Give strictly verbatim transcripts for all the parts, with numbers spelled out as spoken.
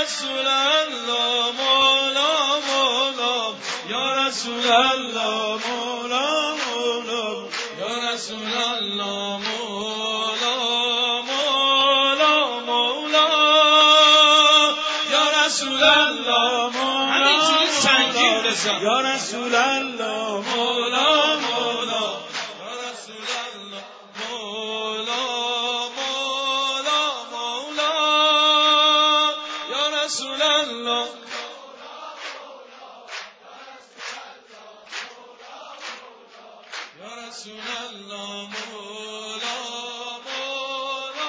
رسول الله مولا مولا یا رسول الله مولا مولا یا رسول الله مولا مولا مولا یا رسول الله مولا همینجوری سنگین بزن یا رسول الله مولا مولا یا رسول الله مولا مولا مولا یا رسول الله یا رسول الله مولا مولا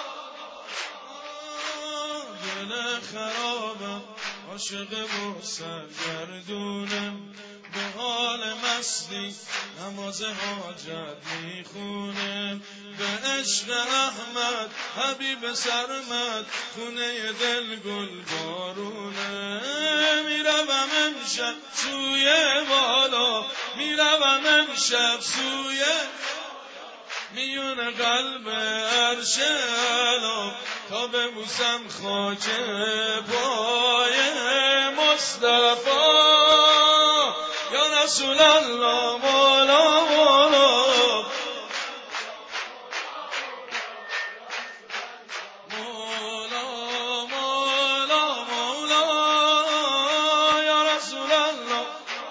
دل خرابم عاشق و سرگردونم به حال مستی نماز حاجت میخونم به عشق احمد حبیب سرمد خونه دل گل بارونه میروم امشب سوی بالا میروم امشب سوی میون قلب عرش اعلی تا ببوسم خاک پای مصطفی یا رسول الله مولا مولا مولا مولا مولا یا رسول الله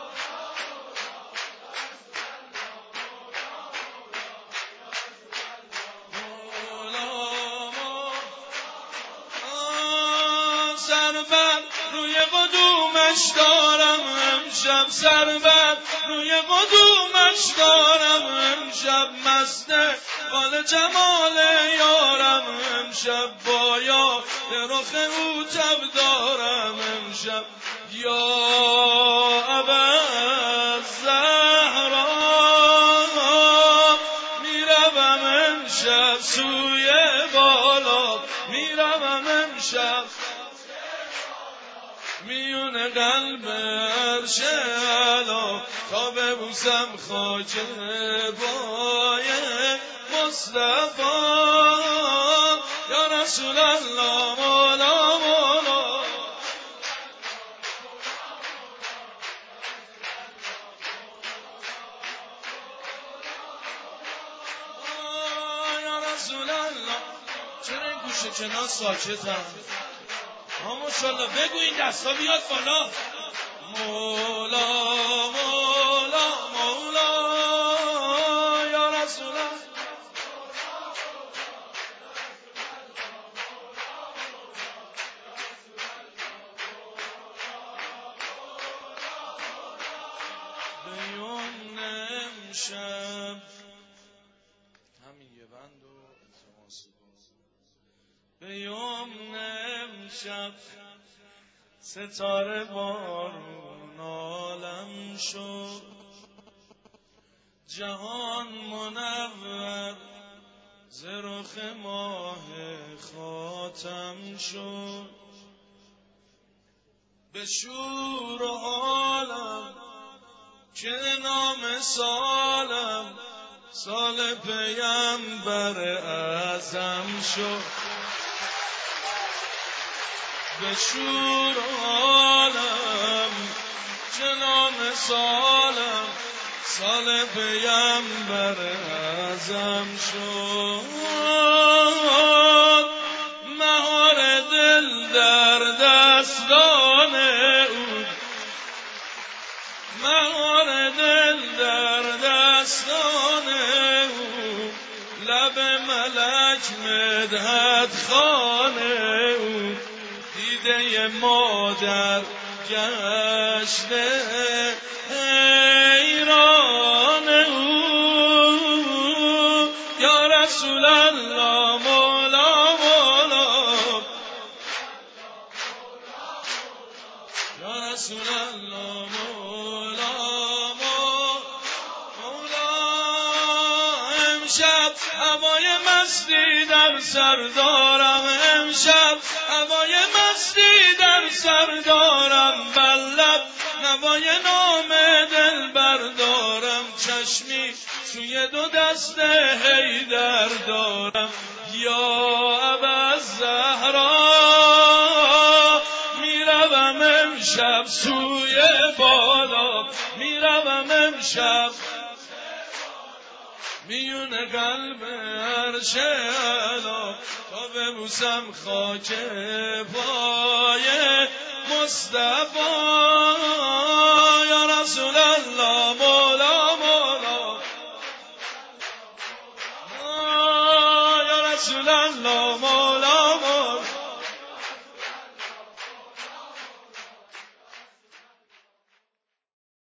سربر روی قدومش دارم امشب سربر روی قدومش دارم امشب مسته حال جمال یارم امشب با یاد رخ او تب دارم امشب یا ابوالزهرا میروم امشب سوی بالا میروم امشب میون قلب عرش اعلی تا ببوسم خاک پای مصطفی یا رسول الله مولا مولا یا رسول الله. چرا این گوشه کنار ساکتم؟ ماشاءالله بگو این دستا بیاد بالا. مولا مولا مولا یا رسول الله به یمن امشب همین یه بند و التماس به یمن امشب ستاره بارون عالم شد جهان منور ز رخ ماه خاتم شد به شور و حالم که نام سالم سال پیمبر اعظم شد به شور و عالم جنام سالم سال پیمبر اعظم شد مهار دل در دستان او مهار دل در دستان او لب ملک مدحت خانه او دیده مادر گشته حیران او یا رسول الله مولا مولا یا رسول الله مولا مولا امشب هوای مستی در سر دارم امشب هوای مستی در سر دارم بر لب نوای نام دل بردارم چشمی سوی دو دست حیدر دارم یا ابوالزهرا امشب سوی بالا میروم امشب میون قلب عرش اعلا تا ببوسم خاک پای مصطفی یا رسول الله مولا مولا یا رسول الله مولا